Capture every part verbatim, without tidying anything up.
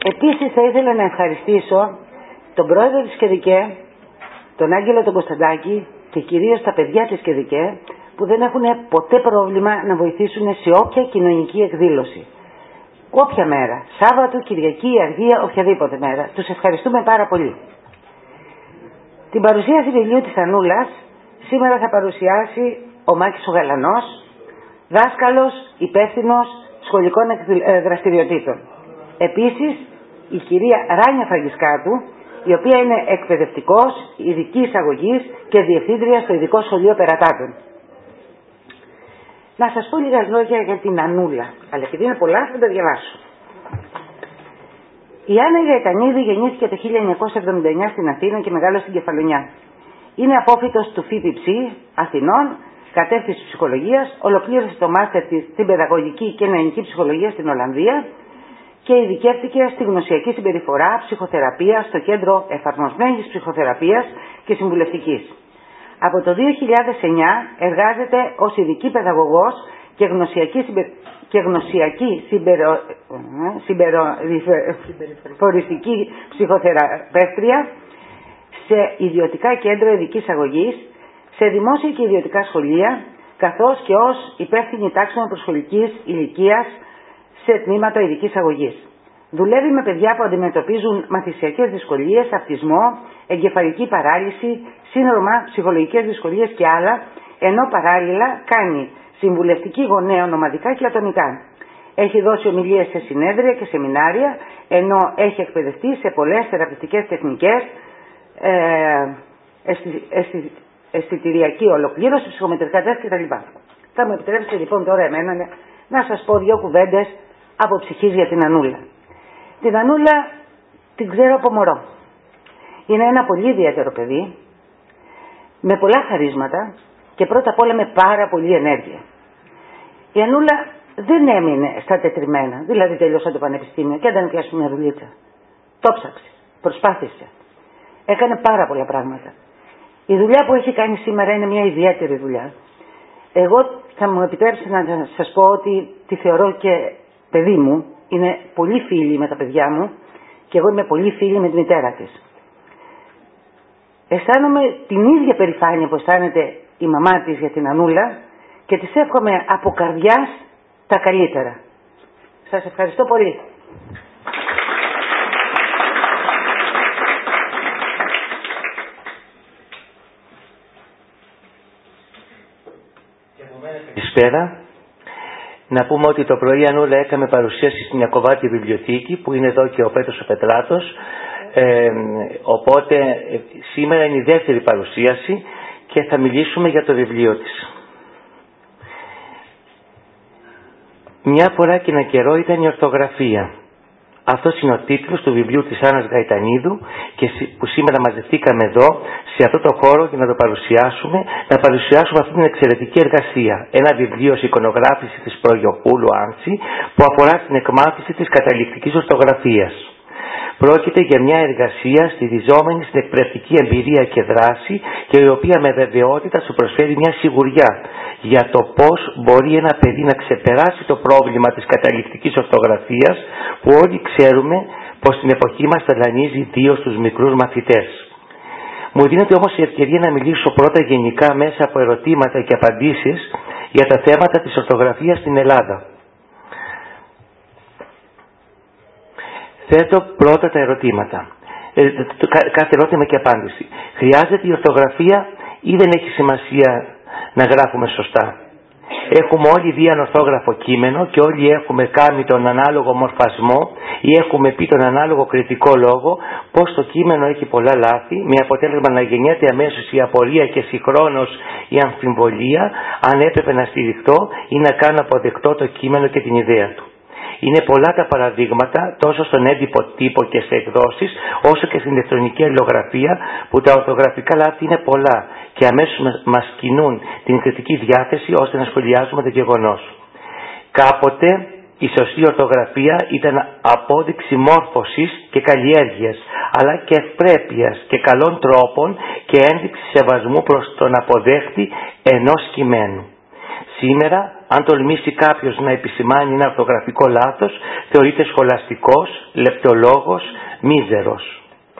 Επίσης θα ήθελα να ευχαριστήσω τον πρόεδρο της ΚΕΔΙΚΕ, τον Άγγελο τον Κωνσταντάκη και κυρίως τα παιδιά της ΚΕΔΙΚΕ που δεν έχουν ποτέ πρόβλημα να βοηθήσουν σε όποια κοινωνική εκδήλωση. Όποια μέρα, Σάββατο, Κυριακή, Αργία, οποιαδήποτε μέρα. Τους ευχαριστούμε πάρα πολύ. Την παρουσίαση βιβλίου της Ανούλας σήμερα θα παρουσιάσει ο Μάκης ο Γαλανός, δάσκαλος, υπεύθυνος σχολικών δραστηριοτήτων. Επίσης, η κυρία Ράνια Φραγκισκάτου, η οποία είναι εκπαιδευτικός, ειδική εισαγωγής και διευθύντρια στο Ειδικό Σχολείο Περατάτων. Να σας πω λίγα λόγια για την Ανούλα, αλλά επειδή είναι πολλά θα τα διαβάσω. Η Άννα Γαϊτανίδη γεννήθηκε το χίλια εννιακόσια εβδομήντα εννιά στην Αθήνα και μεγάλωσε στην Κεφαλονιά. Είναι απόφοιτος του ΦΥΠΙΨΗ Αθηνών, κατεύθυνση ψυχολογίας, ολοκλήρωσε το μάστερ της στην παιδαγωγική και νοημική ψυχολογία στην Ολλανδία και ειδικεύτηκε στη γνωσιακή συμπεριφορά, ψυχοθεραπεία στο Κέντρο Εφαρμοσμένης Ψυχοθεραπείας και Συμβουλευτικής. Από το δύο χιλιάδες εννιά εργάζεται ως ειδική παιδαγωγός και γνωσιακή, συμπε... και γνωσιακή συμπερο... συμπεριφοριστική ψυχοθεραπεύτρια σε ιδιωτικά κέντρα ειδικής αγωγής, σε δημόσια και ιδιωτικά σχολεία, καθώς και ως υπεύθυνη τάξεων προσχολικής ηλικίας σε τμήματα ειδικής αγωγής. Δουλεύει με παιδιά που αντιμετωπίζουν μαθησιακές δυσκολίες, αυτισμό, εγκεφαλική παράλυση, σύνδρομα, ψυχολογικές δυσκολίες και άλλα, ενώ παράλληλα κάνει συμβουλευτική γονέων ομαδικά και ατομικά. Έχει δώσει ομιλίες σε συνέδρια και σεμινάρια, ενώ έχει εκπαιδευτεί σε πολλές θεραπευτικές τεχνικές, ε, αισθη, αισθη, αισθητηριακή ολοκλήρωση, ψυχομετρικά τεστ κτλ. Θα μου επιτρέψετε λοιπόν τώρα εμένα να σας πω δύο κουβέντες από ψυχής για την Ανούλα. Την Ανούλα την ξέρω από μωρό. Είναι ένα πολύ ιδιαίτερο παιδί, με πολλά χαρίσματα και πρώτα απ' όλα με πάρα πολύ ενέργεια. Η Ανούλα δεν έμεινε στα τετριμμένα, δηλαδή τελειώσα το πανεπιστήμιο και δεν πιάσει μια δουλίτσα. Το ψάξε, προσπάθησε. Έκανε πάρα πολλά πράγματα. Η δουλειά που έχει κάνει σήμερα είναι μια ιδιαίτερη δουλειά. Εγώ θα μου επιτρέψετε να σας πω ότι τη θεωρώ και παιδί μου, είναι πολύ φίλη με τα παιδιά μου και εγώ είμαι πολύ φίλη με τη μητέρα της. Αισθάνομαι την ίδια περηφάνεια που αισθάνεται η μαμά της για την Ανούλα και της εύχομαι από καρδιάς τα καλύτερα. Σας ευχαριστώ πολύ. Καλησπέρα. Να πούμε ότι το πρωί η Ανούλα έκανε παρουσίαση στην Ιακωβάτη Βιβλιοθήκη που είναι εδώ και ο Πέτρος ο Πετράτος. Ε, οπότε ε, σήμερα είναι η δεύτερη παρουσίαση και θα μιλήσουμε για το βιβλίο της. Μια φορά και ένα καιρό ήταν η ορθογραφία. Αυτός είναι ο τίτλος του βιβλίου της Άννας Γαϊτανίδου και που σήμερα μαζευτήκαμε εδώ σε αυτό το χώρο για να το παρουσιάσουμε, να παρουσιάσουμε αυτή την εξαιρετική εργασία. Ένα βιβλίο σε εικονογράφηση της Προγιοπούλου Άνση που αφορά στην εκμάθηση της καταληκτικής ορθογραφίας. Πρόκειται για μια εργασία στηριζόμενη στην εκπαιδευτική εμπειρία και δράση και η οποία με βεβαιότητα σου προσφέρει μια σιγουριά για το πώς μπορεί ένα παιδί να ξεπεράσει το πρόβλημα της καταληκτικής ορθογραφίας που όλοι ξέρουμε πως στην εποχή μας ταλανίζει ιδίως στους μικρούς μαθητές. Μου δίνεται όμως η ευκαιρία να μιλήσω πρώτα γενικά μέσα από ερωτήματα και απαντήσεις για τα θέματα της ορθογραφίας στην Ελλάδα. Θέτω πρώτα τα ερωτήματα. Ε, κάθε ερώτημα και απάντηση. Χρειάζεται η ορθογραφία ή δεν έχει σημασία να γράφουμε σωστά? Έχουμε όλοι δει ανορθόγραφο κείμενο και όλοι έχουμε κάνει τον ανάλογο μορφασμό ή έχουμε πει τον ανάλογο κριτικό λόγο πως το κείμενο έχει πολλά λάθη, με αποτέλεσμα να γεννιέται αμέσως η απορία και συγχρόνως η αμφιβολία αν έπρεπε να στηριχτώ ή να κάνω αποδεκτό το κείμενο και την ιδέα του. Είναι πολλά τα παραδείγματα τόσο στον έντυπο τύπο και σε εκδόσεις όσο και στην ηλεκτρονική αλληλογραφία που τα ορθογραφικά λάθη είναι πολλά και αμέσως μας κινούν την κριτική διάθεση ώστε να σχολιάζουμε το γεγονός. Κάποτε η σωστή ορθογραφία ήταν απόδειξη μόρφωσης και καλλιέργειας αλλά και ευπρέπειας και καλών τρόπων και ένδειξη σεβασμού προς τον αποδέχτη ενός κειμένου. Σήμερα Αν τολμήσει κάποιος να επισημάνει ένα ορθογραφικό λάθος, θεωρείται σχολαστικός, λεπτολόγος, μίζερος.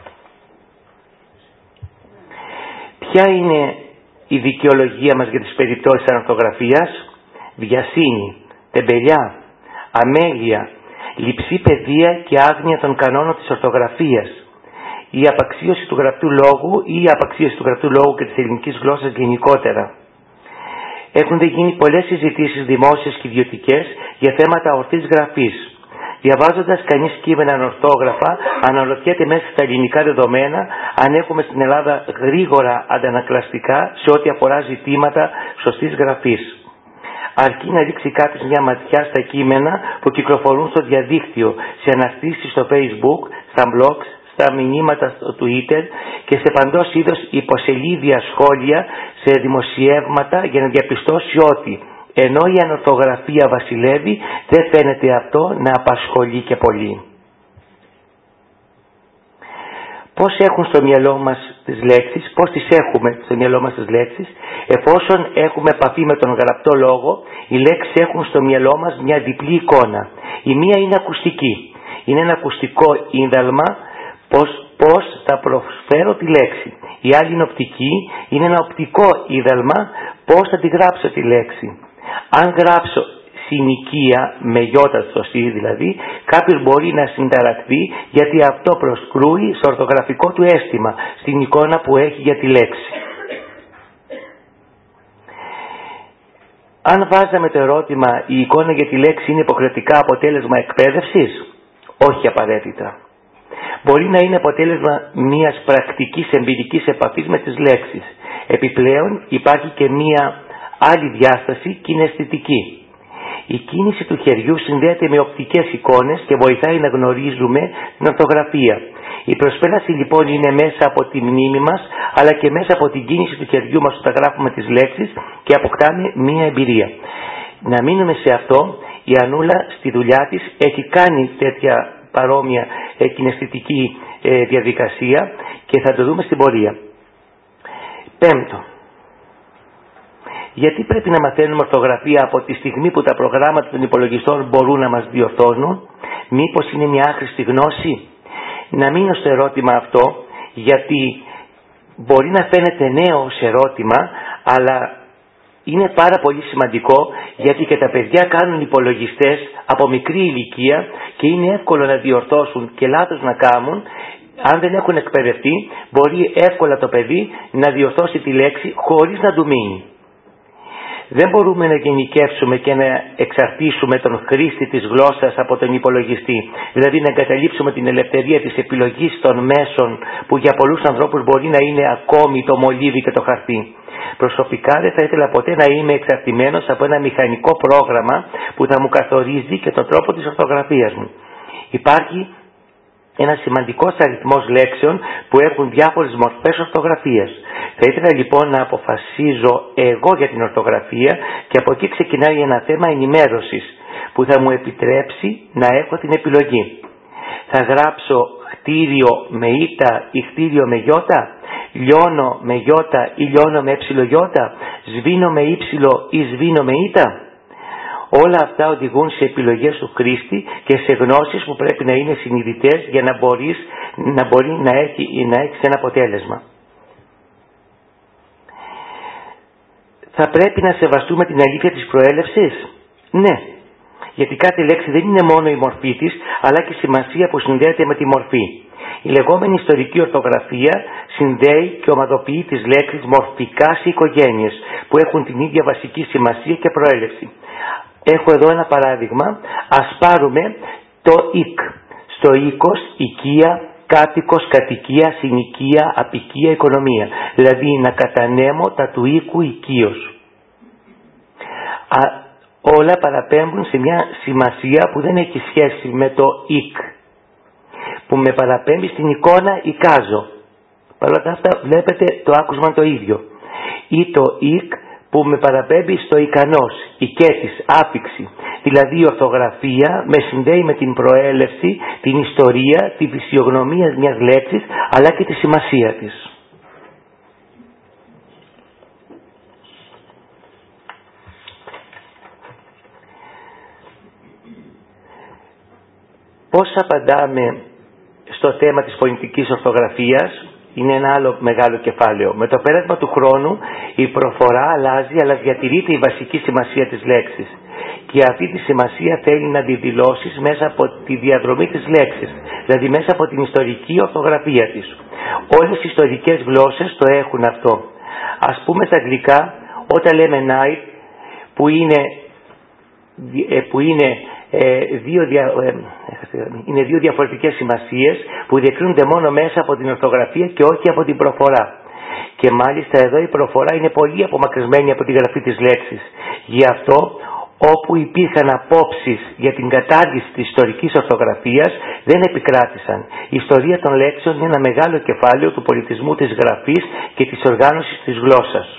Ποια είναι η δικαιολογία μας για τις περιπτώσεις ανορθογραφίας? Βιασύνη, τεμπελιά, αμέλεια, λειψή παιδεία και άγνοια των κανόνων της ορθογραφίας, η απαξίωση του γραπτού λόγου ή η απαξίωση του γραπτού λόγου και της ελληνικής γλώσσας γενικότερα. Έχουν γίνει πολλές συζητήσεις δημόσιες και ιδιωτικές για θέματα ορθής γραφής. Διαβάζοντας κανείς κείμενα ανορθόγραφα, αναρωτιέται μέσα στα ελληνικά δεδομένα αν έχουμε στην Ελλάδα γρήγορα αντανακλαστικά σε ό,τι αφορά ζητήματα σωστής γραφής. Αρκεί να ρίξει κάποιος μια ματιά στα κείμενα που κυκλοφορούν στο διαδίκτυο, σε αναρτήσεις στο Facebook, στα blogs, στα μηνύματα στο Twitter και σε παντός είδος υποσελίδια σχόλια, σε δημοσιεύματα, για να διαπιστώσει ότι ενώ η ανορθογραφία βασιλεύει, δεν φαίνεται αυτό να απασχολεί και πολύ. Πώς έχουν στο μυαλό μας τις λέξεις, πώς τις έχουμε στο μυαλό μας τις λέξεις? Εφόσον έχουμε επαφή με τον γραπτό λόγο, οι λέξεις έχουν στο μυαλό μας μια διπλή εικόνα. Η μία είναι ακουστική. Είναι ένα ακουστικό ίνδαλμα πώς, πώς θα προσφέρω τη λέξη. Η άλλη είναι οπτική, είναι ένα οπτικό ίνδαλμα πώς θα τη γράψω τη λέξη. Αν γράψω συνοικία, με γιώτα στο σι δηλαδή, κάποιος μπορεί να συνταρακτεί γιατί αυτό προσκρούει στο ορθογραφικό του αίσθημα, στην εικόνα που έχει για τη λέξη. Αν βάζαμε το ερώτημα η εικόνα για τη λέξη είναι υποχρεωτικά αποτέλεσμα εκπαίδευσης, όχι απαραίτητα. Μπορεί να είναι αποτέλεσμα μιας πρακτικής εμπειρικής επαφής με τις λέξεις. Επιπλέον υπάρχει και μια άλλη διάσταση κιναισθητική. Η κίνηση του χεριού συνδέεται με οπτικές εικόνες και βοηθάει να γνωρίζουμε την ορθογραφία. Η προσπέραση λοιπόν είναι μέσα από τη μνήμη μας, αλλά και μέσα από την κίνηση του χεριού μας όταν γράφουμε τις λέξεις και αποκτάμε μία εμπειρία. Να μείνουμε σε αυτό, η Ανούλα στη δουλειά της έχει κάνει τέτοια παρόμοια ε, κιναισθητική ε, διαδικασία και θα το δούμε στην πορεία. Πέμπτο. Γιατί πρέπει να μαθαίνουμε ορθογραφία από τη στιγμή που τα προγράμματα των υπολογιστών μπορούν να μας διορθώνουν? Μήπως είναι μια άχρηστη γνώση? Να μείνω στο ερώτημα αυτό, γιατί μπορεί να φαίνεται νέο ως ερώτημα, αλλά είναι πάρα πολύ σημαντικό, γιατί και τα παιδιά κάνουν υπολογιστές από μικρή ηλικία και είναι εύκολο να διορθώσουν και λάθος να κάνουν. Αν δεν έχουν εκπαιδευτεί, μπορεί εύκολα το παιδί να διορθώσει τη λέξη χωρίς να του μείνει. Δεν μπορούμε να γενικεύσουμε και να εξαρτήσουμε τον χρήστη της γλώσσας από τον υπολογιστή. Δηλαδή να εγκαταλείψουμε την ελευθερία της επιλογής των μέσων που για πολλούς ανθρώπους μπορεί να είναι ακόμη το μολύβι και το χαρτί. Προσωπικά δεν θα ήθελα ποτέ να είμαι εξαρτημένος από ένα μηχανικό πρόγραμμα που θα μου καθορίζει και τον τρόπο της ορθογραφίας μου. Υπάρχει ένα σημαντικός αριθμός λέξεων που έχουν διάφορες μορφές ορθογραφίας. Θα ήθελα λοιπόν να αποφασίζω εγώ για την ορθογραφία και από εκεί ξεκινάει ένα θέμα ενημέρωσης που θα μου επιτρέψει να έχω την επιλογή. Θα γράψω χτίριο με ήτα ή χτίριο με γιώτα, λιώνω με γιώτα ή λιώνω με εψιλογιώτα, σβήνω με ύψιλο ή σβήνω με ήτα. Όλα αυτά οδηγούν σε επιλογές του χρήστη και σε γνώσεις που πρέπει να είναι συνειδητές για να, μπορείς, να μπορεί να έχει, να έχεις ένα αποτέλεσμα. Θα πρέπει να σεβαστούμε την αλήθεια της προέλευσης? Ναι, γιατί κάθε λέξη δεν είναι μόνο η μορφή της, αλλά και η σημασία που συνδέεται με τη μορφή. Η λεγόμενη ιστορική ορθογραφία συνδέει και ομαδοποιεί τις λέξεις μορφικά σε οικογένειες που έχουν την ίδια βασική σημασία και προέλευση. Έχω εδώ ένα παράδειγμα. Ας πάρουμε το οικ. Στο οίκος, οικία, κάτοικος, κατοικία, συνοικία, απικία, οικονομία. Δηλαδή να κατανέμω τα του οίκου οικείως. Α, όλα παραπέμπουν σε μια σημασία που δεν έχει σχέση με το οικ, που με παραπέμπει στην εικόνα εικάζω. Παρ' όλα αυτά βλέπετε το άκουσμα το ίδιο. Ή το οικ που με παραπέμπει στο ικανός, οικέτης, άφιξη. Δηλαδή η ορθογραφία με συνδέει με την προέλευση, την ιστορία, τη φυσιογνωμία μιας λέξης, αλλά και τη σημασία της. Πώς απαντάμε στο θέμα της φωνητικής ορθογραφίας? Είναι ένα άλλο μεγάλο κεφάλαιο. Με το πέρασμα του χρόνου η προφορά αλλάζει, αλλά διατηρείται η βασική σημασία της λέξης. Και αυτή τη σημασία θέλει να τη δηλώσεις μέσα από τη διαδρομή της λέξης, δηλαδή μέσα από την ιστορική ορθογραφία της. Όλες οι ιστορικές γλώσσες το έχουν αυτό. Ας πούμε στα αγγλικά, όταν λέμε night, που είναι, που είναι, ε, δύο, δια, ε, είναι δύο διαφορετικές σημασίες που διακρίνονται μόνο μέσα από την ορθογραφία και όχι από την προφορά. Και μάλιστα εδώ η προφορά είναι πολύ απομακρυσμένη από τη γραφή της λέξης. Γι' αυτό όπου υπήρχαν απόψεις για την κατάργηση της ιστορικής ορθογραφίας δεν επικράτησαν. Η ιστορία των λέξεων είναι ένα μεγάλο κεφάλαιο του πολιτισμού της γραφής και της οργάνωσης της γλώσσας.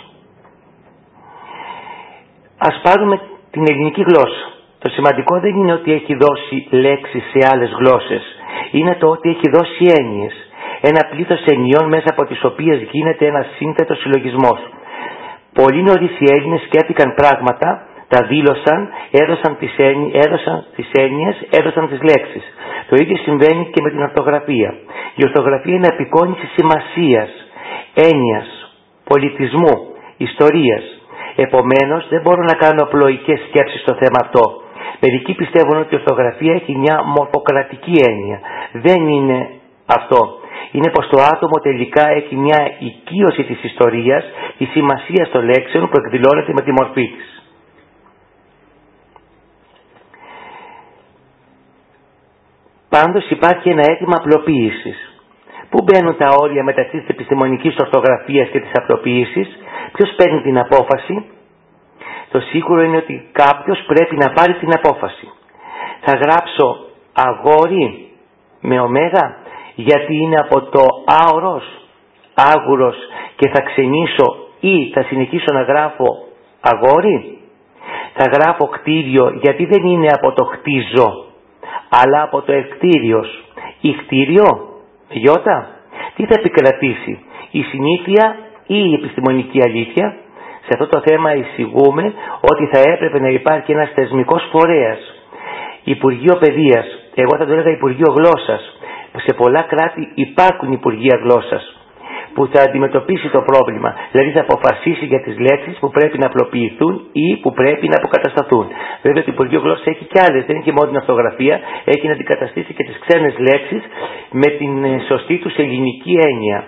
Ας πάρουμε την ελληνική γλώσσα. Το σημαντικό δεν είναι ότι έχει δώσει λέξεις σε άλλες γλώσσες. Είναι το ότι έχει δώσει έννοιες. Ένα πλήθος εννοιών μέσα από τις οποίες γίνεται ένας σύνθετος συλλογισμός. Πολύ νωρίς οι Έλληνες σκέφτηκαν πράγματα, τα δήλωσαν, έδωσαν τις, έννοι, έδωσαν τις έννοιες, έδωσαν τις λέξεις. Το ίδιο συμβαίνει και με την ορθογραφία. Η ορθογραφία είναι απεικόνιση σημασίας, έννοιας, πολιτισμού, ιστορίας. Επομένως δεν μπορώ να κάνω απλοϊκές σκέψεις στο θέμα αυτό. Μερικοί πιστεύουν ότι η ορθογραφία έχει μια μορφοκρατική έννοια. Δεν είναι αυτό. Είναι πως το άτομο τελικά έχει μια οικείωση της ιστορίας, η σημασία των λέξεων που εκδηλώνεται με τη μορφή της. Πάντως υπάρχει ένα αίτημα απλοποίησης. Πού μπαίνουν τα όρια μεταξύ της επιστημονικής ορθογραφίας και της απλοποίησης? Ποιος παίρνει την απόφαση? Το σίγουρο είναι ότι κάποιος πρέπει να πάρει την απόφαση. Θα γράψω αγόρι με ωμέγα γιατί είναι από το άωρος, άγουρος, και θα ξενήσω, ή θα συνεχίσω να γράφω αγόρι? Θα γράφω κτίριο γιατί δεν είναι από το χτίζω, αλλά από το εκτήριος, ή κτίριο, γιώτα? Τι θα επικρατήσει, η συνήθεια ή η επιστημονική αλήθεια? Σε αυτό το θέμα εισηγούμε ότι θα έπρεπε να υπάρχει ένας θεσμικός φορέας, Υπουργείο Παιδείας, εγώ θα το έλεγα Υπουργείο Γλώσσας. Σε πολλά κράτη υπάρχουν Υπουργεία Γλώσσας που θα αντιμετωπίσει το πρόβλημα, δηλαδή θα αποφασίσει για τις λέξεις που πρέπει να απλοποιηθούν ή που πρέπει να αποκατασταθούν. Βέβαια το Υπουργείο Γλώσσας έχει και άλλες, δεν έχει μόνο την ορθογραφία, έχει να αντικαταστήσει και τις ξένες λέξεις με την σωστή τους ελληνική έννοια.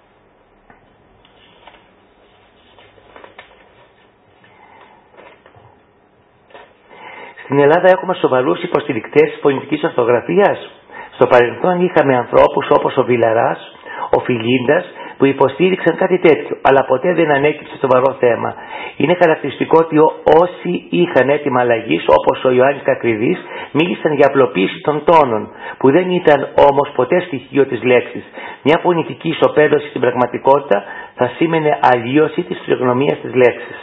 Στην Ελλάδα έχουμε σοβαρούς υποστηρικτές της φωνητικής ορθογραφίας. Στο παρελθόν είχαμε ανθρώπους όπως ο Βιλαράς, ο Φιλίντας, που υποστήριξαν κάτι τέτοιο, αλλά ποτέ δεν ανέκυψε σοβαρό θέμα. Είναι χαρακτηριστικό ότι όσοι είχαν έτοιμα αλλαγής, όπως ο Ιωάννης Κακριδής, μίλησαν για απλοποίηση των τόνων, που δεν ήταν όμως ποτέ στοιχείο της λέξης. Μια φωνητική ισοπαίδωση στην πραγματικότητα θα σήμαινε αλλίωση της φυσιογνωμίας της λέξης.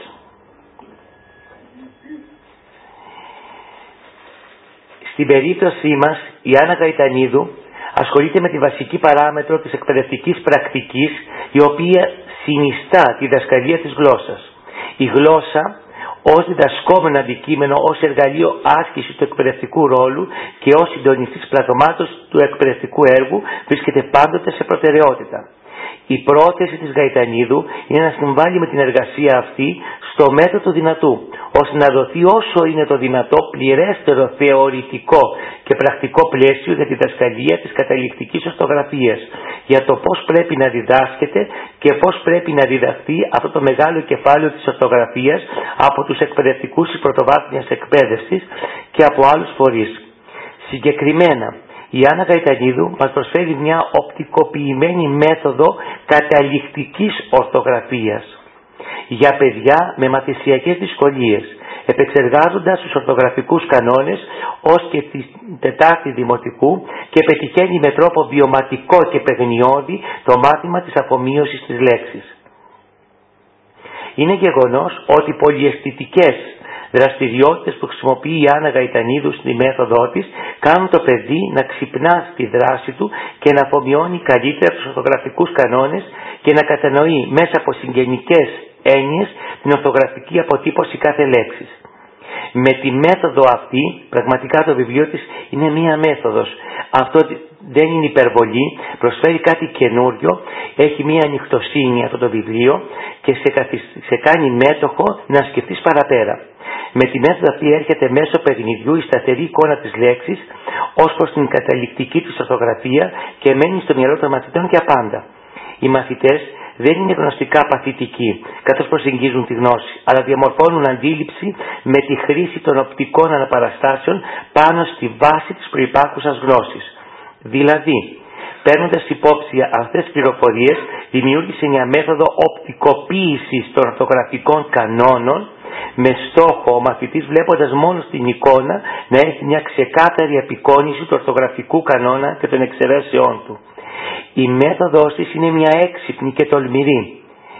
Στην περίπτωσή μας, η Άννα Γαϊτανίδου ασχολείται με τη βασική παράμετρο της εκπαιδευτικής πρακτικής, η οποία συνιστά τη διδασκαλία της γλώσσας. Η γλώσσα ως διδασκόμενο αντικείμενο, ως εργαλείο άσκησης του εκπαιδευτικού ρόλου και ως συντονιστής πραγμάτων του εκπαιδευτικού έργου βρίσκεται πάντοτε σε προτεραιότητα. Η πρόθεση της Γαϊτανίδου είναι να συμβάλλει με την εργασία αυτή στο μέτρο του δυνατού, ώστε να δοθεί όσο είναι το δυνατό πληρέστερο θεωρητικό και πρακτικό πλαίσιο για τη διδασκαλία της καταληκτικής ορθογραφίας, για το πώς πρέπει να διδάσκεται και πώς πρέπει να διδαχθεί αυτό το μεγάλο κεφάλαιο της ορθογραφίας από τους εκπαιδευτικούς της πρωτοβάθμιας εκπαίδευσης και από άλλους φορείς. Συγκεκριμένα, η Άννα Γαϊτανίδου μας προσφέρει μια οπτικοποιημένη μέθοδο καταληκτικής ορθογραφίας για παιδιά με μαθησιακές δυσκολίες, επεξεργάζοντας τους ορθογραφικούς κανόνες ως και την τετάρτη δημοτικού, και πετυχαίνει με τρόπο βιωματικό και παιγνιώδη το μάθημα της αφομοίωσης της λέξης. Είναι γεγονός ότι πολυαισθητικές δραστηριότητες που χρησιμοποιεί η Άννα Γαϊτανίδου στη μέθοδό της κάνουν το παιδί να ξυπνά στη δράση του και να αφομοιώνει καλύτερα τους ορθογραφικούς κανόνες και να κατανοεί μέσα από συγγενικές έννοιες την ορθογραφική αποτύπωση κάθε λέξης. Με τη μέθοδο αυτή, πραγματικά το βιβλίο της είναι μία μέθοδος. Αυτό δεν είναι υπερβολή, προσφέρει κάτι καινούριο, έχει μία ανοιχτοσύνη αυτό το βιβλίο και σε, καθισ... σε κάνει μέτοχο να σκεφτείς παραπέρα. Με τη μέθοδο αυτή έρχεται μέσω παιχνιδιού η σταθερή εικόνα της λέξης ως προς την καταληκτική της ορθογραφία και μένει στο μυαλό των μαθητών για πάντα. Οι μαθητές δεν είναι γνωστικά παθητικοί καθώς προσεγγίζουν τη γνώση, αλλά διαμορφώνουν αντίληψη με τη χρήση των οπτικών αναπαραστάσεων πάνω στη βάση της προϋπάρχουσας γνώσης. Δηλαδή, παίρνοντας υπόψη αυτές τις πληροφορίες, δημιούργησε μια μέθοδο οπτικοποίησης των ορθογραφικών κανόνων, με στόχο ο μαθητής, βλέποντας μόνο στην εικόνα, να έχει μια ξεκάθαρη απεικόνηση του ορθογραφικού κανόνα και των εξαιρέσεών του. Η μέθοδος της είναι μια έξυπνη και τολμηρή.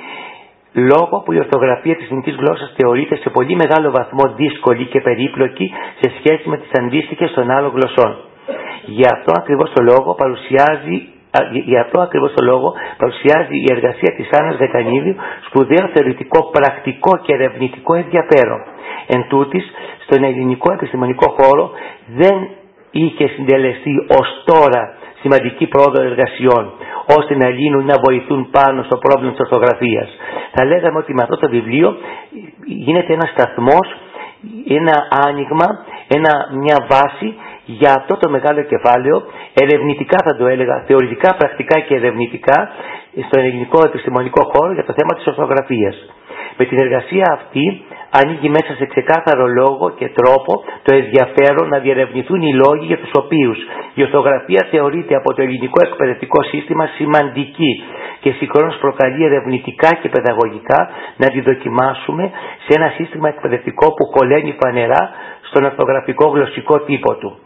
Λόγω που η ορθογραφία της ελληνικής γλώσσας θεωρείται σε πολύ μεγάλο βαθμό δύσκολη και περίπλοκη σε σχέση με τις αντίστοιχες των άλλων γλωσσών. Γι' αυτό ακριβώς το λόγο παρουσιάζει Γι' αυτό ακριβώς το λόγο παρουσιάζει η εργασία της Άννας Γαϊτανίδου σπουδαίο θεωρητικό, πρακτικό και ερευνητικό ενδιαφέρον. Εν τούτης, στον ελληνικό επιστημονικό χώρο δεν είχε συντελεστεί ως τώρα σημαντική πρόοδο εργασιών, ώστε να λύνουν ή να βοηθούν πάνω στο πρόβλημα της ορθογραφίας. Θα λέγαμε ότι με αυτό το βιβλίο γίνεται ένας σταθμός, ένα άνοιγμα, ένα, μια βάση για αυτό το μεγάλο κεφάλαιο, ερευνητικά θα το έλεγα, θεωρητικά, πρακτικά και ερευνητικά, στον ελληνικό επιστημονικό χώρο για το θέμα της ορθογραφίας. Με την εργασία αυτή ανοίγει μέσα σε ξεκάθαρο λόγο και τρόπο το ενδιαφέρον να διερευνηθούν οι λόγοι για τους οποίους η ορθογραφία θεωρείται από το ελληνικό εκπαιδευτικό σύστημα σημαντική και συγχρόνως προκαλεί ερευνητικά και παιδαγωγικά να τη δοκιμάσουμε σε ένα σύστημα εκπαιδευτικό που κολλαίνει φανερά στον ορθογραφικό γλωσσικό τύπο του.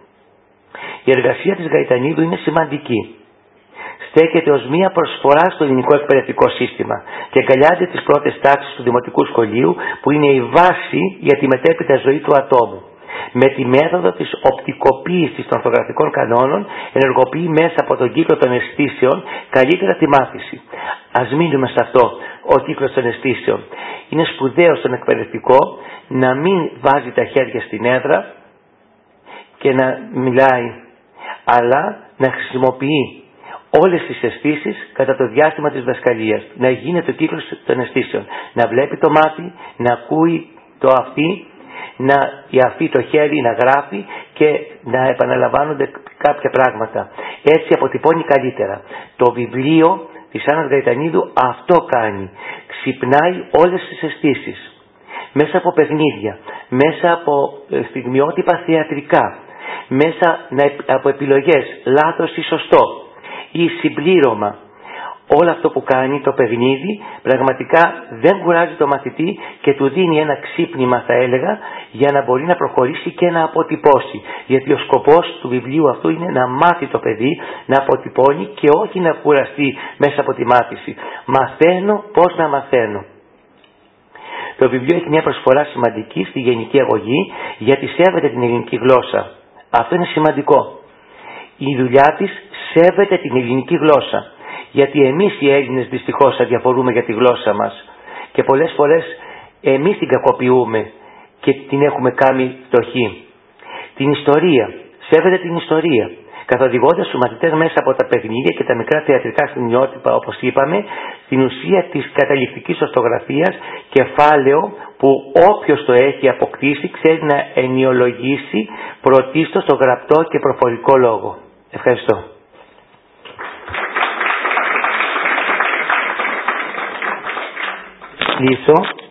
Η εργασία της Γαϊτανίδου είναι σημαντική. Στέκεται ως μία προσφορά στο ελληνικό εκπαιδευτικό σύστημα και αγκαλιάζει τις πρώτες τάξεις του δημοτικού σχολείου που είναι η βάση για τη μετέπειτα ζωή του ατόμου. Με τη μέθοδο της οπτικοποίησης των ορθογραφικών κανόνων ενεργοποιεί μέσα από τον κύκλο των αισθήσεων καλύτερα τη μάθηση. Ας μείνουμε σε αυτό, ο κύκλος των αισθήσεων. Είναι σπουδαίο στον εκπαιδευτικό να μην βάζει τα χέρια στην έδρα και να μιλάει, αλλά να χρησιμοποιεί όλες τις αισθήσεις κατά το διάστημα της δασκαλίας. Να γίνεται ο κύκλος των αισθήσεων. Να βλέπει το μάτι, να ακούει το αυτί, να η αυτί το χέρι να γράφει και να επαναλαμβάνονται κάποια πράγματα. Έτσι αποτυπώνει καλύτερα. Το βιβλίο της Άννας Γαϊτανίδου αυτό κάνει. Ξυπνάει όλες τις αισθήσεις. Μέσα από παιχνίδια, μέσα από στιγμιότυπα θεατρικά, μέσα από επιλογές, λάθος ή σωστό ή συμπλήρωμα. Όλο αυτό που κάνει το παιχνίδι πραγματικά δεν κουράζει το μαθητή και του δίνει ένα ξύπνημα, θα έλεγα, για να μπορεί να προχωρήσει και να αποτυπώσει. Γιατί ο σκοπός του βιβλίου αυτού είναι να μάθει το παιδί να αποτυπώνει και όχι να κουραστεί μέσα από τη μάθηση. Μαθαίνω πώς να μαθαίνω. Το βιβλίο έχει μια προσφορά σημαντική στη γενική αγωγή γιατί σέβεται την ελληνική γλώσσα. Αυτό είναι σημαντικό. Η δουλειά της σέβεται την ελληνική γλώσσα. Γιατί εμείς οι Έλληνες δυστυχώς αδιαφορούμε για τη γλώσσα μας. Και πολλές φορές εμείς την κακοποιούμε και την έχουμε κάνει φτωχή. Την ιστορία. Σέβεται την ιστορία. Καθοδηγώντας τους μαθητές μέσα από τα παιχνίδια και τα μικρά θεατρικά στιγμιότυπα, όπως είπαμε, στην ουσία της καταληκτικής ορθογραφίας, κεφάλαιο που όποιος το έχει αποκτήσει ξέρει να ενιολογήσει πρωτίστως το γραπτό και προφορικό λόγο. Ευχαριστώ. Κλείσω